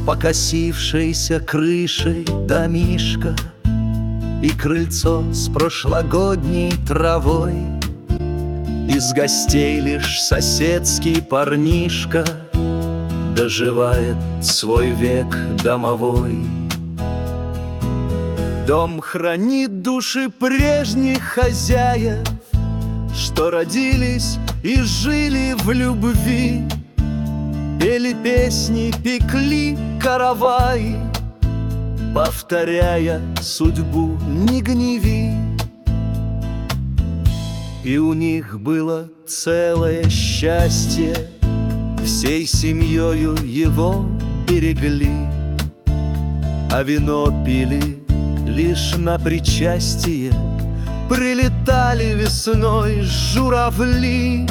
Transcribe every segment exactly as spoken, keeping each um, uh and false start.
покосившейся крышей домишка и крыльцо с прошлогодней травой. Из гостей лишь соседский парнишка доживает свой век домовой. Дом хранит души прежних хозяев, что родились и жили в любви, пели песни, пекли караваи, повторяя судьбу «не гневи». И у них было целое счастье, всей семьёю его берегли, а вино пили лишь на причастие, прилетали весной журавли.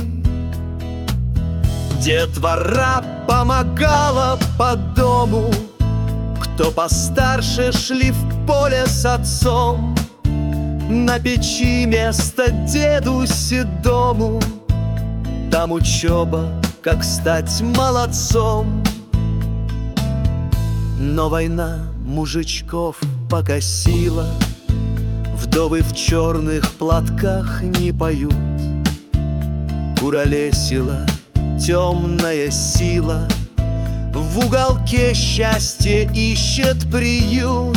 Детвора помогала по дому, кто постарше шли в поле с отцом. На печи место деду седому, там учеба, как стать молодцом. Но война мужичков покосила, вдовы в черных платках не поют. Куролесила темная сила, в уголке счастье ищет приют.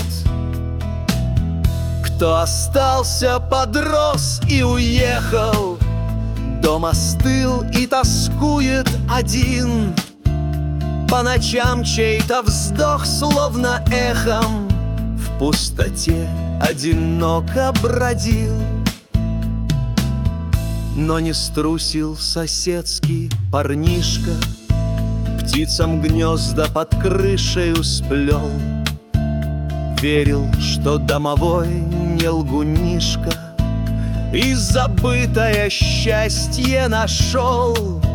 Кто остался, подрос и уехал, дом остыл и тоскует один. По ночам чей-то вздох словно эхом в пустоте одиноко бродил. Но не струсил соседский парнишка, птицам гнезда под крышею сплел. Верил, что домовой не лгунишка, и забытое счастье нашел.